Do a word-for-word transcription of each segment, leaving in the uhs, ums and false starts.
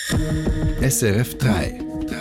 S R F drei.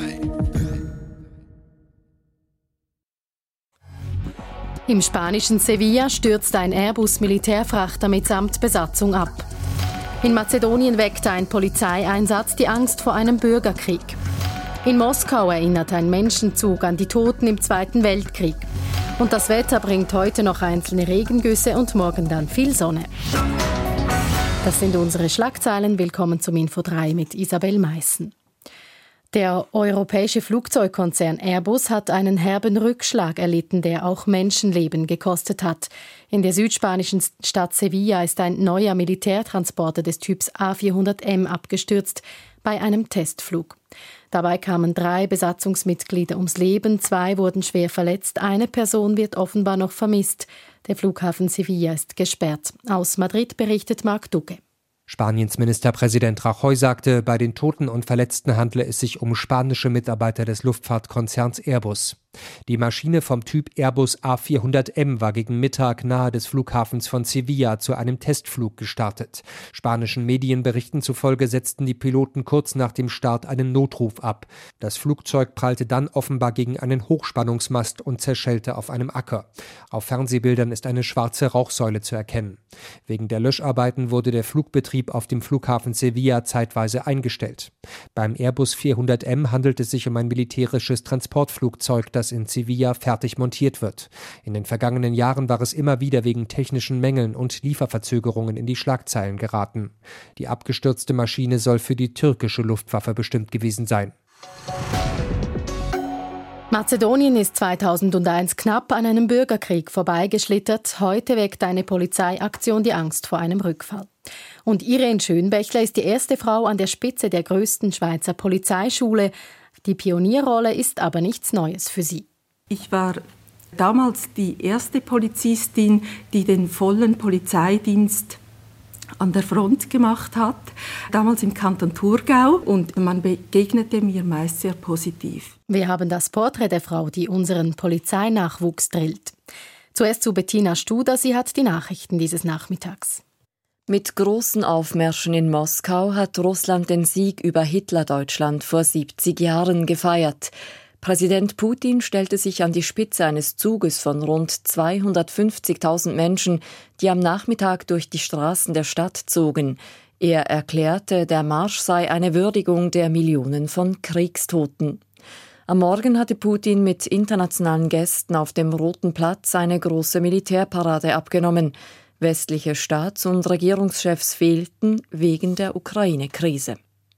Im spanischen Sevilla stürzt ein Airbus-Militärfrachter mitsamt Besatzung ab. In Mazedonien weckt ein Polizeieinsatz die Angst vor einem Bürgerkrieg. In Moskau erinnert ein Menschenzug an die Toten im Zweiten Weltkrieg. Und das Wetter bringt heute noch einzelne Regengüsse und morgen dann viel Sonne. Das sind unsere Schlagzeilen. Willkommen zum Info drei mit Isabel Meissen. Der europäische Flugzeugkonzern Airbus hat einen herben Rückschlag erlitten, der auch Menschenleben gekostet hat. In der südspanischen Stadt Sevilla ist ein neuer Militärtransporter des Typs A vierhundert M abgestürzt bei einem Testflug. Dabei kamen drei Besatzungsmitglieder ums Leben, zwei wurden schwer verletzt, eine Person wird offenbar noch vermisst. Der Flughafen Sevilla ist gesperrt. Aus Madrid berichtet Marc Dugge. Spaniens Ministerpräsident Rajoy sagte, bei den Toten und Verletzten handle es sich um spanische Mitarbeiter des Luftfahrtkonzerns Airbus. Die Maschine vom Typ Airbus A vierhundert M war gegen Mittag nahe des Flughafens von Sevilla zu einem Testflug gestartet. Spanischen Medienberichten zufolge setzten die Piloten kurz nach dem Start einen Notruf ab. Das Flugzeug prallte dann offenbar gegen einen Hochspannungsmast und zerschellte auf einem Acker. Auf Fernsehbildern ist eine schwarze Rauchsäule zu erkennen. Wegen der Löscharbeiten wurde der Flugbetrieb auf dem Flughafen Sevilla zeitweise eingestellt. Beim Airbus vierhundert M handelt es sich um ein militärisches Transportflugzeug, das in Sevilla fertig montiert wird. In den vergangenen Jahren war es immer wieder wegen technischen Mängeln und Lieferverzögerungen in die Schlagzeilen geraten. Die abgestürzte Maschine soll für die türkische Luftwaffe bestimmt gewesen sein. Mazedonien ist zweitausendeins knapp an einem Bürgerkrieg vorbeigeschlittert. Heute weckt eine Polizeiaktion die Angst vor einem Rückfall. Und Irene Schönbächler ist die erste Frau an der Spitze der größten Schweizer Polizeischule. Die Pionierrolle ist aber nichts Neues für sie. Ich war damals die erste Polizistin, die den vollen Polizeidienst an der Front gemacht hat, damals im Kanton Thurgau, und man begegnete mir meist sehr positiv. Wir haben das Porträt der Frau, die unseren Polizeinachwuchs drillt. Zuerst zu Bettina Studer, sie hat die Nachrichten dieses Nachmittags. Mit großen Aufmärschen in Moskau hat Russland den Sieg über Hitlerdeutschland vor siebzig Jahren gefeiert. Präsident Putin stellte sich an die Spitze eines Zuges von rund zweihundertfünfzigtausend Menschen, die am Nachmittag durch die Straßen der Stadt zogen. Er erklärte, der Marsch sei eine Würdigung der Millionen von Kriegstoten. Am Morgen hatte Putin mit internationalen Gästen auf dem Roten Platz eine große Militärparade abgenommen. Westliche Staats- und Regierungschefs fehlten wegen der Ukraine-Krise.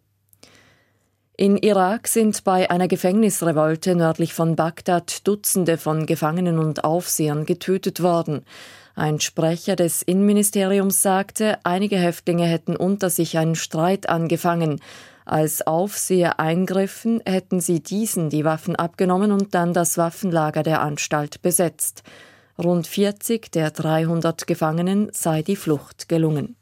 In Irak sind bei einer Gefängnisrevolte nördlich von Bagdad Dutzende von Gefangenen und Aufsehern getötet worden. Ein Sprecher des Innenministeriums sagte, einige Häftlinge hätten unter sich einen Streit angefangen. Als Aufseher eingriffen, hätten sie diesen die Waffen abgenommen und dann das Waffenlager der Anstalt besetzt. Rund vierzig der dreihundert Gefangenen sei die Flucht gelungen.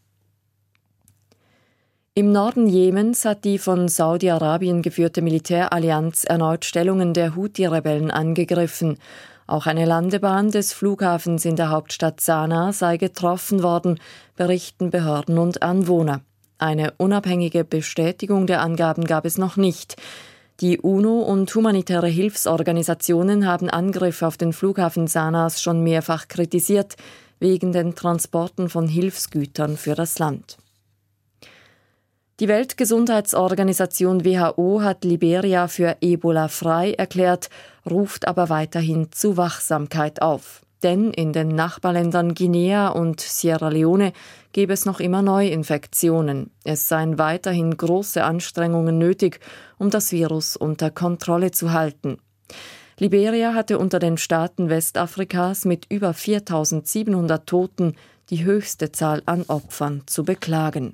Im Norden Jemens hat die von Saudi-Arabien geführte Militärallianz erneut Stellungen der Houthi-Rebellen angegriffen. Auch eine Landebahn des Flughafens in der Hauptstadt Sanaa sei getroffen worden, berichten Behörden und Anwohner. Eine unabhängige Bestätigung der Angaben gab es noch nicht. Die UNO und humanitäre Hilfsorganisationen haben Angriffe auf den Flughafen Sanaas schon mehrfach kritisiert, wegen den Transporten von Hilfsgütern für das Land. Die Weltgesundheitsorganisation W H O hat Liberia für Ebola frei erklärt, ruft aber weiterhin zu Wachsamkeit auf. Denn in den Nachbarländern Guinea und Sierra Leone gäbe es noch immer Neuinfektionen. Es seien weiterhin große Anstrengungen nötig, um das Virus unter Kontrolle zu halten. Liberia hatte unter den Staaten Westafrikas mit über viertausendsiebenhundert Toten die höchste Zahl an Opfern zu beklagen.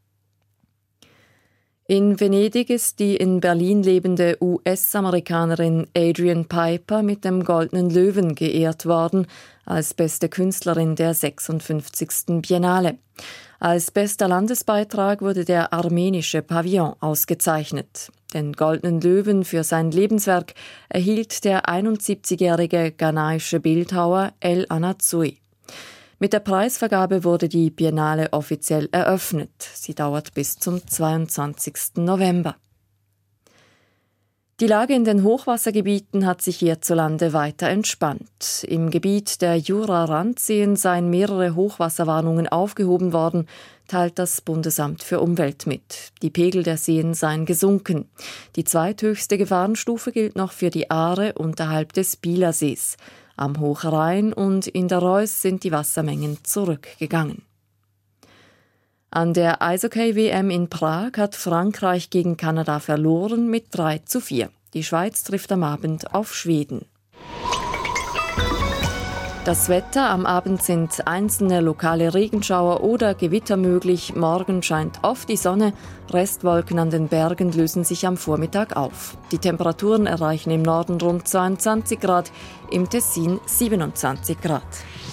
In Venedig ist die in Berlin lebende U S-Amerikanerin Adrienne Piper mit dem Goldenen Löwen geehrt worden, als beste Künstlerin der sechsundfünfzigsten Biennale. Als bester Landesbeitrag wurde der armenische Pavillon ausgezeichnet. Den Goldenen Löwen für sein Lebenswerk erhielt der einundsiebzigjährige ghanaische Bildhauer El Anatsui. Mit der Preisvergabe wurde die Biennale offiziell eröffnet. Sie dauert bis zum zweiundzwanzigsten November. Die Lage in den Hochwassergebieten hat sich hierzulande weiter entspannt. Im Gebiet der Jura-Randseen seien mehrere Hochwasserwarnungen aufgehoben worden, teilt das Bundesamt für Umwelt mit. Die Pegel der Seen seien gesunken. Die zweithöchste Gefahrenstufe gilt noch für die Aare unterhalb des Bielersees. Am Hochrhein und in der Reuss sind die Wassermengen zurückgegangen. An der Eishockey-W M in Prag hat Frankreich gegen Kanada verloren mit drei zu vier. Die Schweiz trifft am Abend auf Schweden. Das Wetter: Am Abend sind einzelne lokale Regenschauer oder Gewitter möglich. Morgen scheint oft die Sonne. Restwolken an den Bergen lösen sich am Vormittag auf. Die Temperaturen erreichen im Norden rund zweiundzwanzig Grad, im Tessin siebenundzwanzig Grad.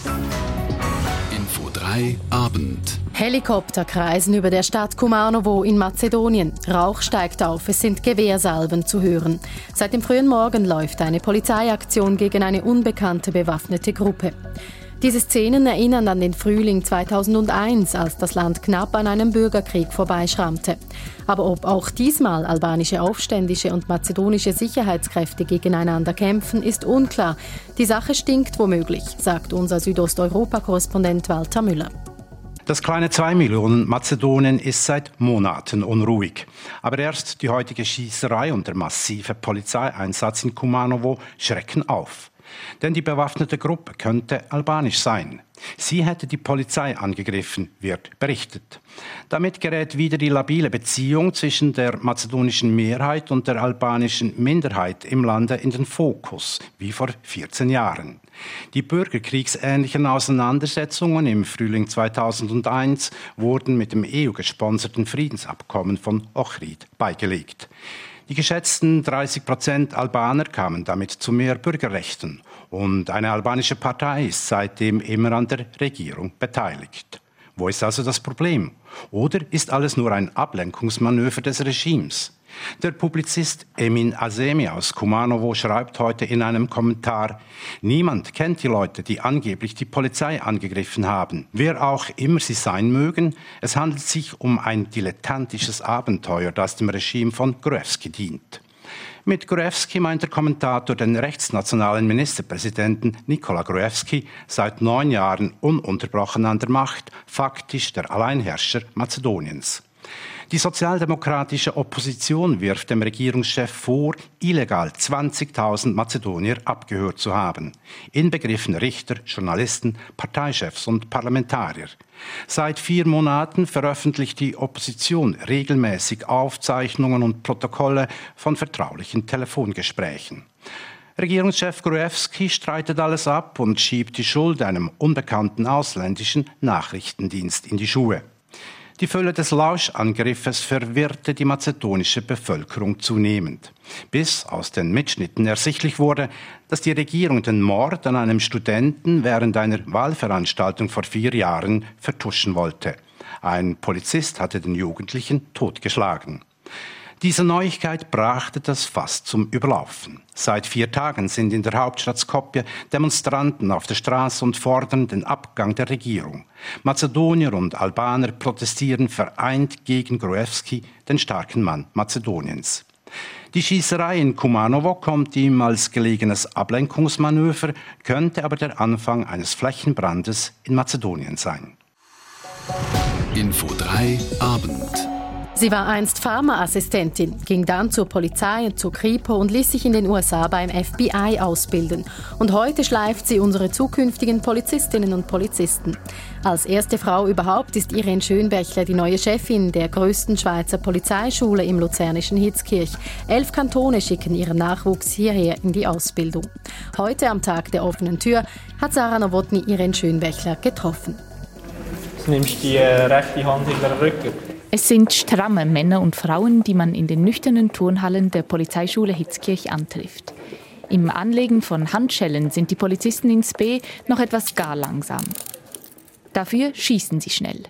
Info drei Abend. Helikopter kreisen über der Stadt Kumanovo in Mazedonien. Rauch steigt auf, es sind Gewehrsalven zu hören. Seit dem frühen Morgen läuft eine Polizeiaktion gegen eine unbekannte bewaffnete Gruppe. Diese Szenen erinnern an den Frühling zweitausendeins, als das Land knapp an einem Bürgerkrieg vorbeischrammte. Aber ob auch diesmal albanische Aufständische und mazedonische Sicherheitskräfte gegeneinander kämpfen, ist unklar. Die Sache stinkt womöglich, sagt unser Südosteuropa-Korrespondent Walter Müller. Das kleine zwei Millionen Mazedonien ist seit Monaten unruhig. Aber erst die heutige Schießerei und der massive Polizeieinsatz in Kumanovo schrecken auf. Denn die bewaffnete Gruppe könnte albanisch sein. Sie hätte die Polizei angegriffen, wird berichtet. Damit gerät wieder die labile Beziehung zwischen der mazedonischen Mehrheit und der albanischen Minderheit im Lande in den Fokus, wie vor vierzehn Jahren. Die bürgerkriegsähnlichen Auseinandersetzungen im Frühling zweitausendeins wurden mit dem E U-gesponserten Friedensabkommen von Ohrid beigelegt. Die geschätzten dreißig Prozent Albaner kamen damit zu mehr Bürgerrechten und eine albanische Partei ist seitdem immer an der Regierung beteiligt. Wo ist also das Problem? Oder ist alles nur ein Ablenkungsmanöver des Regimes? Der Publizist Emin Azemi aus Kumanovo schreibt heute in einem Kommentar: Niemand kennt die Leute, die angeblich die Polizei angegriffen haben. Wer auch immer sie sein mögen, es handelt sich um ein dilettantisches Abenteuer, das dem Regime von Gruevski dient. Mit Gruevski meint der Kommentator den rechtsnationalen Ministerpräsidenten Nikola Gruevski, seit neun Jahren ununterbrochen an der Macht, faktisch der Alleinherrscher Mazedoniens. Die sozialdemokratische Opposition wirft dem Regierungschef vor, illegal zwanzigtausend Mazedonier abgehört zu haben, inbegriffen Richter, Journalisten, Parteichefs und Parlamentarier. Seit vier Monaten veröffentlicht die Opposition regelmäßig Aufzeichnungen und Protokolle von vertraulichen Telefongesprächen. Regierungschef Gruevski streitet alles ab und schiebt die Schuld einem unbekannten ausländischen Nachrichtendienst in die Schuhe. Die Fülle des Lauschangriffes verwirrte die mazedonische Bevölkerung zunehmend, bis aus den Mitschnitten ersichtlich wurde, dass die Regierung den Mord an einem Studenten während einer Wahlveranstaltung vor vier Jahren vertuschen wollte. Ein Polizist hatte den Jugendlichen totgeschlagen. Diese Neuigkeit brachte das Fass zum Überlaufen. Seit vier Tagen sind in der Hauptstadt Skopje Demonstranten auf der Straße und fordern den Abgang der Regierung. Mazedonier und Albaner protestieren vereint gegen Gruevski, den starken Mann Mazedoniens. Die Schießerei in Kumanovo kommt ihm als gelegenes Ablenkungsmanöver, könnte aber der Anfang eines Flächenbrandes in Mazedonien sein. Info drei Abend. Sie war einst Pharmaassistentin, ging dann zur Polizei und zur Kripo und ließ sich in den U S A beim F B I ausbilden. Und heute schleift sie unsere zukünftigen Polizistinnen und Polizisten. Als erste Frau überhaupt ist Irene Schönbächler die neue Chefin der grössten Schweizer Polizeischule im luzernischen Hitzkirch. Elf Kantone schicken ihren Nachwuchs hierher in die Ausbildung. Heute am Tag der offenen Tür hat Sarah Nowotny Irene Schönbächler getroffen. Du nimmst die äh, rechte Hand hinter den Rücken. Es sind stramme Männer und Frauen, die man in den nüchternen Turnhallen der Polizeischule Hitzkirch antrifft. Im Anlegen von Handschellen sind die Polizisten ins B noch etwas gar langsam. Dafür schießen sie schnell.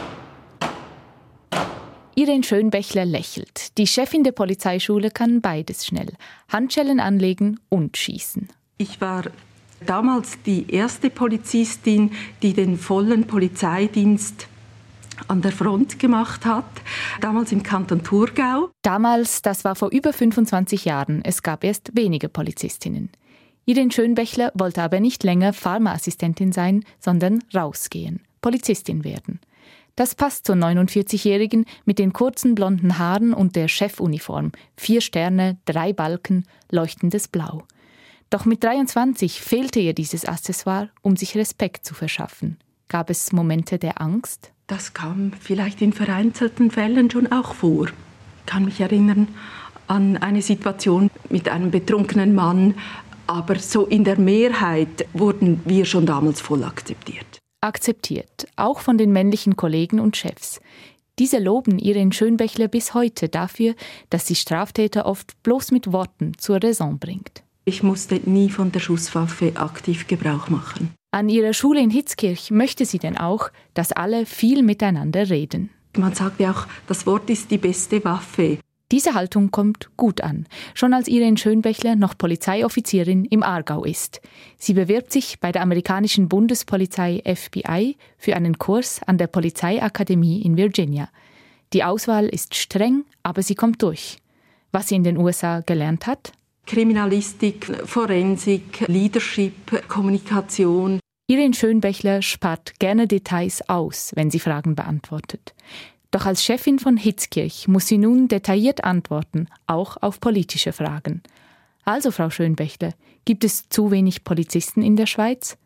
Irene Schönbächler lächelt. Die Chefin der Polizeischule kann beides schnell: Handschellen anlegen und schießen. Ich war Damals die erste Polizistin, die den vollen Polizeidienst an der Front gemacht hat, damals im Kanton Thurgau. Damals, das war vor über fünfundzwanzig Jahren, es gab erst wenige Polizistinnen. Irene Schönbächler wollte aber nicht länger Pharmaassistentin sein, sondern rausgehen, Polizistin werden. Das passt zur neunundvierzigjährigen mit den kurzen blonden Haaren und der Chefuniform. Vier Sterne, drei Balken, leuchtendes Blau. Doch mit dreiundzwanzig fehlte ihr dieses Accessoire, um sich Respekt zu verschaffen. Gab es Momente der Angst? Das kam vielleicht in vereinzelten Fällen schon auch vor. Ich kann mich erinnern an eine Situation mit einem betrunkenen Mann, aber so in der Mehrheit wurden wir schon damals voll akzeptiert. Akzeptiert, auch von den männlichen Kollegen und Chefs. Diese loben Irene Schönbächler bis heute dafür, dass sie Straftäter oft bloß mit Worten zur Raison bringt. Ich musste nie von der Schusswaffe aktiv Gebrauch machen. An ihrer Schule in Hitzkirch möchte sie denn auch, dass alle viel miteinander reden. Man sagt ja auch, das Wort ist die beste Waffe. Diese Haltung kommt gut an, schon als Irene Schönbächler noch Polizeioffizierin im Aargau ist. Sie bewirbt sich bei der amerikanischen Bundespolizei F B I für einen Kurs an der Polizeiakademie in Virginia. Die Auswahl ist streng, aber sie kommt durch. Was sie in den U S A gelernt hat? Kriminalistik, Forensik, Leadership, Kommunikation. Irene Schönbächler spart gerne Details aus, wenn sie Fragen beantwortet. Doch als Chefin von Hitzkirch muss sie nun detailliert antworten, auch auf politische Fragen. Also, Frau Schönbächler, gibt es zu wenig Polizisten in der Schweiz?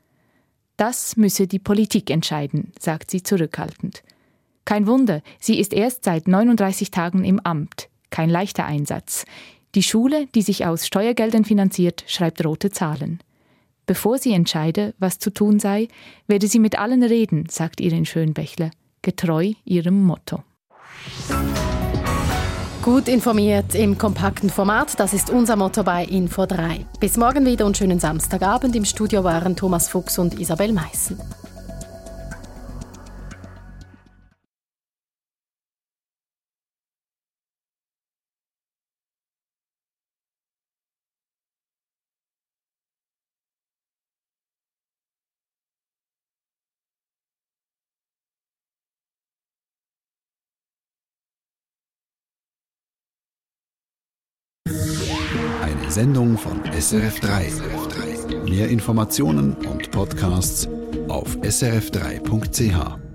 Das müsse die Politik entscheiden, sagt sie zurückhaltend. Kein Wunder, sie ist erst seit neununddreißig Tagen im Amt. Kein leichter Einsatz. Die Schule, die sich aus Steuergeldern finanziert, schreibt rote Zahlen. Bevor sie entscheide, was zu tun sei, werde sie mit allen reden, sagt Irene Schönbächler, getreu ihrem Motto. Gut informiert im kompakten Format, das ist unser Motto bei Info drei. Bis morgen wieder und schönen Samstagabend. Im Studio waren Thomas Fuchs und Isabel Meissen. Eine Sendung von S R F drei. Mehr Informationen und Podcasts auf s r f drei punkt c h.